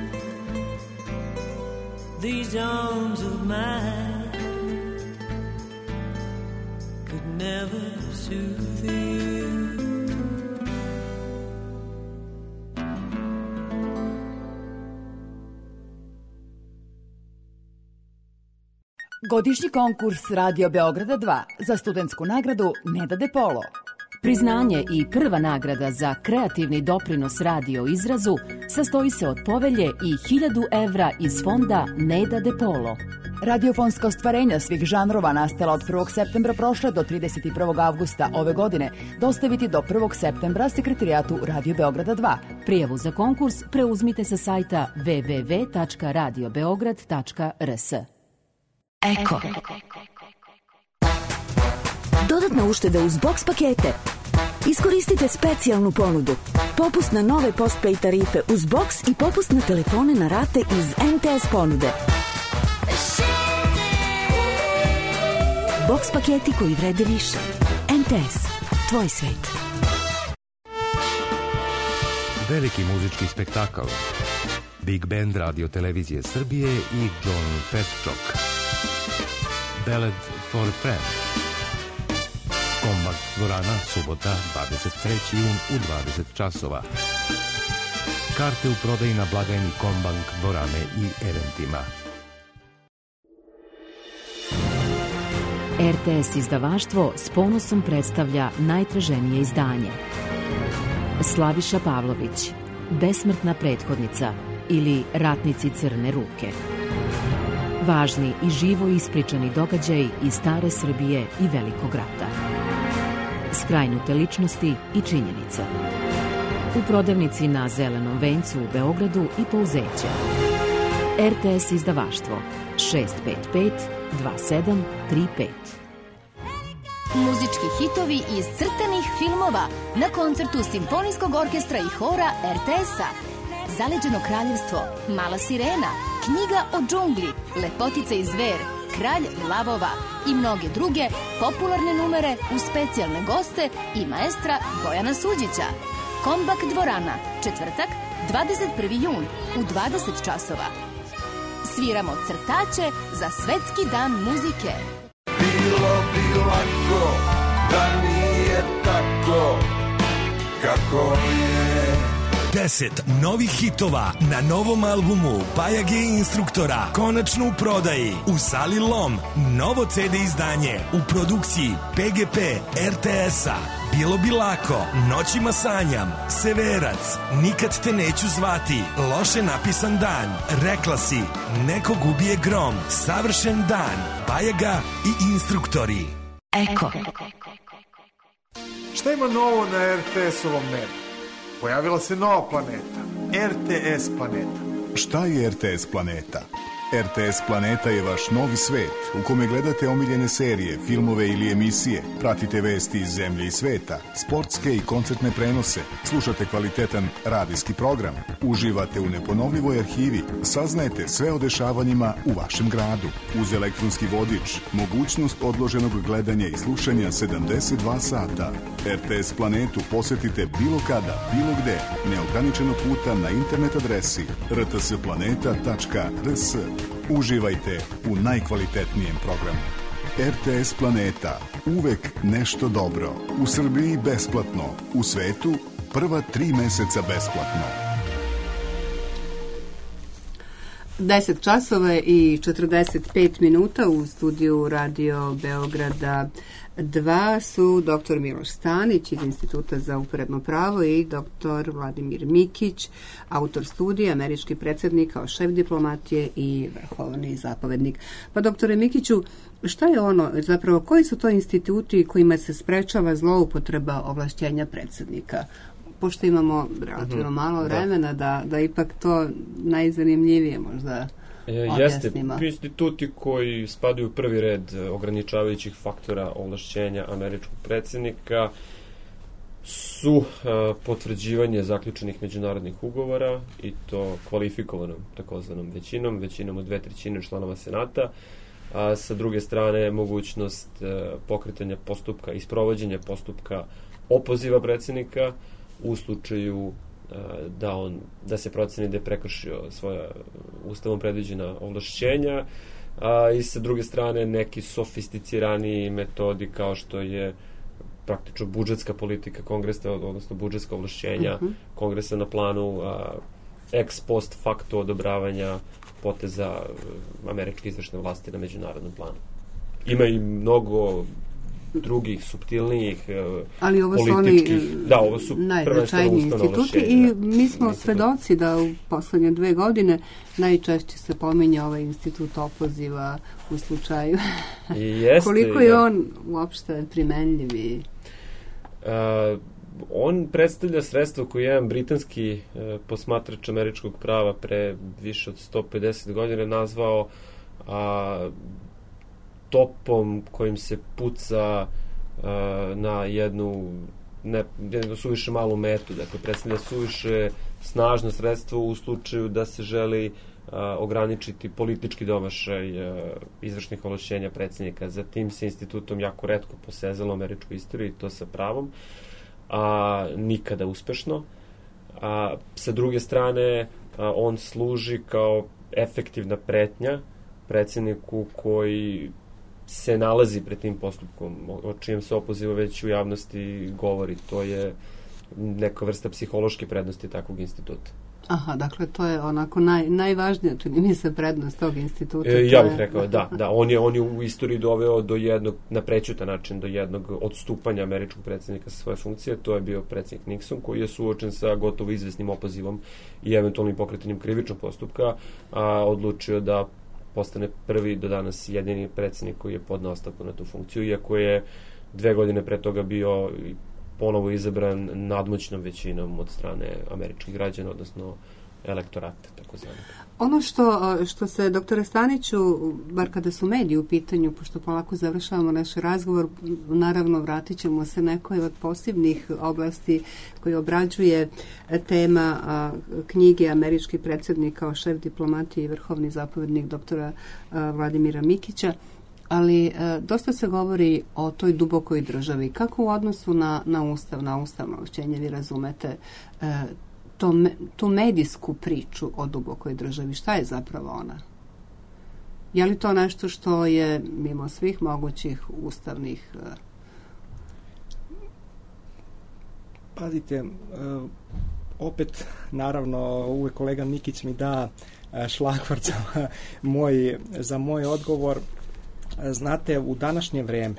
These arms of mine could never soothe you. Godišnji konkurs Radio Beograda 2 za studentsku nagradu Neda De Polo. Priznanje i prva nagrada za kreativni doprinos radio izrazu sastoji se od povelje i 1000 evra iz fonda Neda De Polo. Radiofonska ostvarenja svih žanrova nastala od 1. septembra prošle do 31. avgusta ove godine dostaviti do 1. septembra Sekretarijatu Radio Beograda 2. Prijavu za konkurs preuzmite sa sajta www.radiobeograd.rs. Eko. Dodatna ušteda uz box pakete. Iskoristite specijalnu ponudu. Popust na nove postpay tarife uz box i popust na telefone na rate iz MTS ponude. Box paketi koji vrede više. MTS. Tvoj svet. Veliki muzički spektakl. Big Band Radio Televizije Srbije i John Petčok. Ballad for a Friend. Kombak dvorana, subota, 23. jun u 20 časova. Karte u prodaji na blagajni Kombank dvorane i eventima. RTS izdavaštvo s ponosom predstavlja najtraženije izdanje. Slaviša Pavlović, Besmrtna prethodnica ili Ratnici Crne ruke. Važni i živo ispričani događaj iz stare Srbije i Velikog rata. Skrajnute ličnosti i činjenice. U prodavnici na Zelenom vencu u Beogradu i Pouzeće. RTS izdavaštvo 655 2735. Muzički hitovi iz crtanih filmova na koncertu Simfonijskog orkestra i hora RTS-a. Zaleđeno kraljevstvo, Mala sirena, Knjiga o džungli, Lepotica i zver, Kralj lavova i mnoge druge popularne numere uz specijalne goste i maestra Bojana Suđića. Kombak dvorana, četvrtak, 21. jun u 20 časova. Sviramo crtače za Svetski dan muzike. Bilo bi lako da nije tako kako je. 10 novih hitova na novom albumu Bajage instruktora konačno u prodaji u sali Lom. Novo CD izdanje u produkciji PGP RTS-a. Bilo bi lako, Noćima sanjam, Severac, Nikad te neću zvati, Loše napisan dan, Rekla si, Nekog ubije grom, Savršen dan, Bajaga i instruktori. Eko. Šta ima novo na RTS-ovom nebu? Pojavila se nova planeta, RTS planeta. Šta je RTS planeta? RTS planeta je vaš novi svet u kome gledate omiljene serije, filmove ili emisije, pratite vesti iz zemlje i sveta, sportske i koncertne prenose, slušate kvalitetan radijski program, uživate u neponovljivoj arhivi, saznajete sve o dešavanjima u vašem gradu. Uz elektronski vodič, mogućnost odloženog gledanja i slušanja 72 sata. RTS planetu posetite bilo kada, bilo gde, neograničeno puta na internet adresi rtsplaneta.rs. Uživajte u najkvalitetnijem programu. RTS Planeta. Uvek nešto dobro. U Srbiji besplatno. U svetu prva 3 meseca besplatno. 10 časova i 45 minuta u studiju Radio Beograda 2 su dr. Miloš Stanić iz Instituta za uporedno pravo i dr. Vladimir Mikić, autor studija, američki predsjednik kao šef diplomatije i vrhovni zapovednik. Pa doktore Mikiću, šta je ono, zapravo koji su to instituti kojima se sprečava zloupotreba ovlašćenja predsjednika? Pošto imamo relativno malo vremena da ipak to najzanimljivije možda objasnimo. Jeste, instituti koji spadaju u prvi red ograničavajućih faktora ovlašćenja američkog predsjednika su potvrđivanje zaključenih međunarodnih ugovora i to kvalifikovanom takozvanom većinom od 2/3 članova Senata, a sa druge strane mogućnost pokretanja postupka i sprovođenja postupka opoziva predsjednika u slučaju da se proceni da je prekršio svoja ustavom predviđena ovlašćenja, i sa druge strane neki sofisticiraniji metodi kao što je praktično budžetska politika kongresa, odnosno budžetska ovlašćenja kongresa na planu ex post facto odobravanja poteza američke izvršne vlasti na međunarodnom planu. Ima i mnogo drugih, suptilnijih, ali ovo su političkih. Da, ovo su najznačajniji instituti i mi smo svedoci da u poslednje 2 godine najčešće se pominje ovaj institut opoziva u slučaju. Koliko je on uopšte primenljiv i... On predstavlja sredstvo koje je jedan britanski posmatrač američkog prava pre više od 150 godina nazvao topom kojim se puca na jednu suviše malu metu. Dakle, predstavlja suviše snažno sredstvo u slučaju da se želi ograničiti politički domašaj izvršnih ovlašćenja predsjednika. Za tim se institutom jako retko posezalo u američkoj istoriji, to sa pravom, a nikada uspešno. Sa druge strane, on služi kao efektivna pretnja predsjedniku koji se nalazi pred tim postupkom, o čijem se opozivu već u javnosti govori. To je neka vrsta psihološke prednosti takvog instituta. Aha, dakle, to je onako najvažnija, čini mi se, prednost tog instituta. Ja bih rekao, da. On je u istoriji doveo do jednog, na prećutan način, do jednog odstupanja američkog predsjednika sa svoje funkcije. To je bio predsjednik Nixon, koji je suočen sa gotovo izvesnim opozivom i eventualnim pokretanjem krivičnog postupka, a odlučio da postane prvi do danas jedini predsjednik koji je podneo ostavku na tu funkciju, iako je 2 godine pre toga bio ponovo izabran nadmoćnom većinom od strane američkih građana, odnosno elektorata, tako zvano. Ono što se, doktore Staniću, bar kada su mediji u pitanju, pošto polako završavamo naš razgovor, naravno vratit ćemo se nekoj od posebnih oblasti koji obrađuje tema knjige Američki predsjednik kao šef diplomatije i vrhovni zapovjednik doktora Vladimira Mikića, ali dosta se govori o toj dubokoj državi. Kako u odnosu na ustavno ovlašćenje vi razumete tu medijsku priču o dubokoj državi? Šta je zapravo ona? Je li to nešto što je mimo svih mogućih ustavnih... Pazite, opet, naravno, uvek kolega Mikić mi da šlagvort za moj odgovor. Znate, u današnje vreme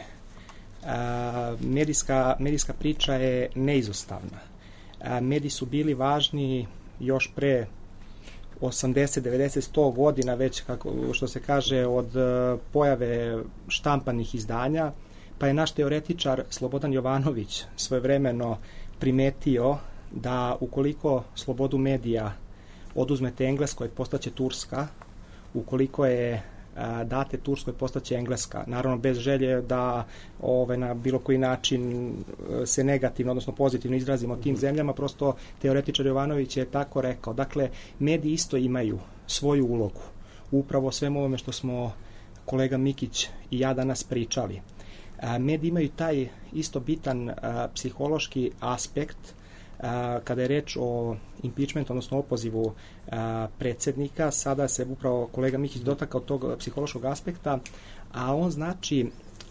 medijska priča je neizostavna. Mediji su bili važni još pre 80, 90, 100 godina već, kako što se kaže, od pojave štampanih izdanja, pa je naš teoretičar Slobodan Jovanović svojevremeno primetio da ukoliko slobodu medija oduzmete Engleskoj, postaće Turska, ukoliko je date Turskoj, postaće Engleska. Naravno, bez želje da na bilo koji način se negativno, odnosno pozitivno izrazimo tim zemljama, prosto teoretičar Jovanović je tako rekao. Dakle, mediji isto imaju svoju ulogu. Upravo svemu ovome što smo kolega Mikić i ja danas pričali. Mediji imaju taj isto bitan psihološki aspekt kada je reč o impeachmentu, odnosno opozivu predsjednika. Sada se upravo kolega Mikić dotakao tog psihološkog aspekta, a on znači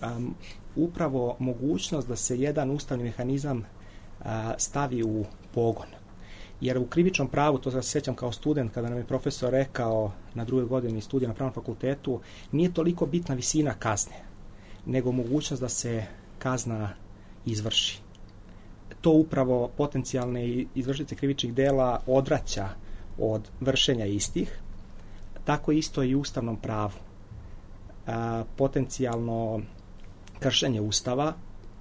upravo mogućnost da se jedan ustavni mehanizam stavi u pogon. Jer u krivičnom pravu, to se sjećam kao student kada nam je profesor rekao na 2. godini studija na Pravnom fakultetu, nije toliko bitna visina kazne, nego mogućnost da se kazna izvrši. To upravo potencijalne izvršitelje krivičnih dela odvraća od vršenja istih. Tako isto i u ustavnom pravu. Potencijalno kršenje Ustava,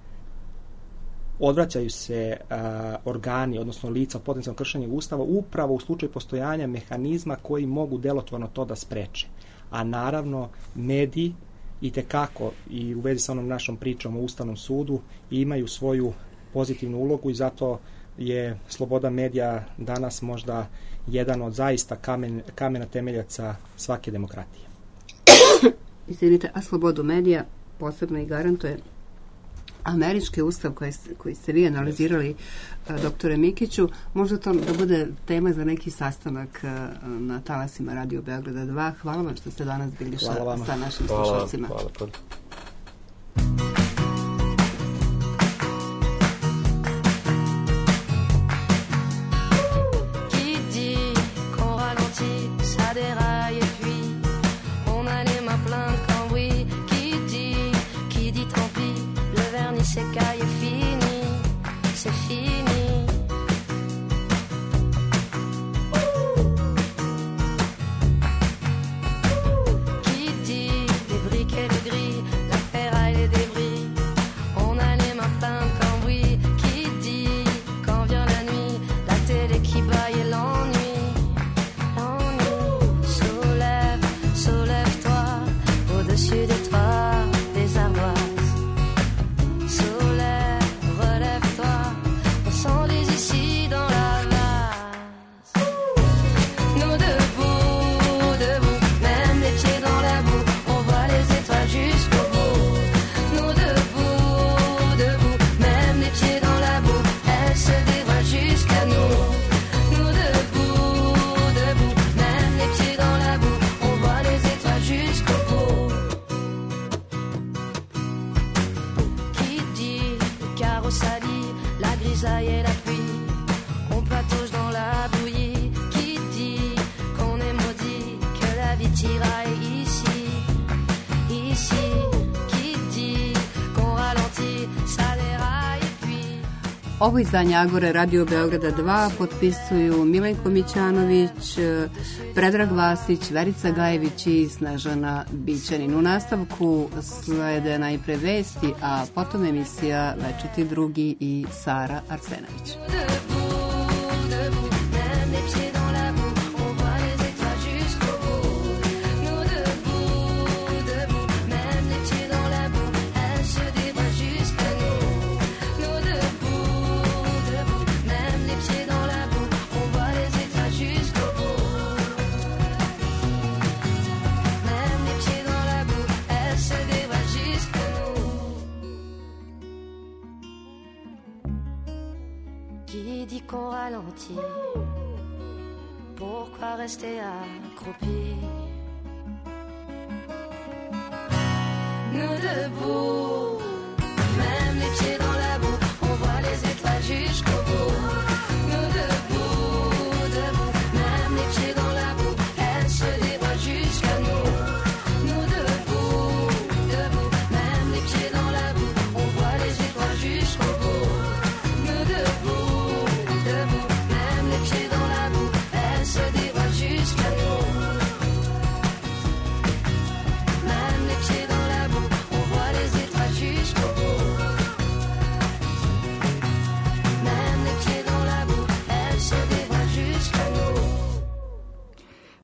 odvraćaju se organi, odnosno lica od potencijalnog kršenja Ustava upravo u slučaju postojanja mehanizma koji mogu delotvorno to da spreče. A naravno, mediji itekako i u vezi sa onom našom pričom o Ustavnom sudu imaju svoju pozitivnu ulogu i zato je sloboda medija danas možda jedan od zaista kamena temeljaca svake demokratije. Izvinite, a slobodu medija posebno i garantuje američki ustav koji ste vi analizirali, doktore Mikiću. Možda to da bude tema za neki sastanak na talasima Radio Beograda 2. Hvala vam što ste danas bili sa našim slušalcima. Hvala. s'écaille est fini, c'est fini. Qui dit des briques et le gris, la ferraille et les débris, on a les mains pleines de cambouis. Qui dit quand vient la nuit, la télé qui baille et l'ennui, l'ennui. Soulève, soulève-toi au-dessus des toits, des ardoises. Soulève, relève-toi, on s'enlise ici dans la vase. Nous debout, debout, même les pieds dans la boue, on voit les étoiles jusqu'au bout. Nous debout, debout, même les pieds dans la boue, elles se dévoilent jusqu'à nous. Nous debout, debout, même les pieds dans la boue, on voit les étoiles jusqu'au bout. Qui dit le carreau sali, la grisaille et la pluie, on patauge dans la bouillie. Qui dit qu'on est maudit, que la vie tiraille ici, ici. Qui dit qu'on ralentit, ça déraille et puis. Ovo izdanje Agore Radio Beograda 2 potpisuju Milenko Mićanović, Predrag Vasić, Verica Gajević i Snežana Bićanin. U nastavku slede najpre vesti, a potom emisija Večiti drugi i Sara Arsenović. Debout, debout, même les pieds dans la boue, on voit les étoiles jusqu'au bout. Nous debout, debout, même les pieds dans la boue, elles se dévoilent jusqu'à nous. Nous debout, debout, même les pieds dans la boue, on voit les étoiles jusqu'au bout. Même les pieds dans la boue, elles se dévoilent jusqu'à nous. Qui dit qu'on ralentit, pourquoi rester accroupi? Nous debout,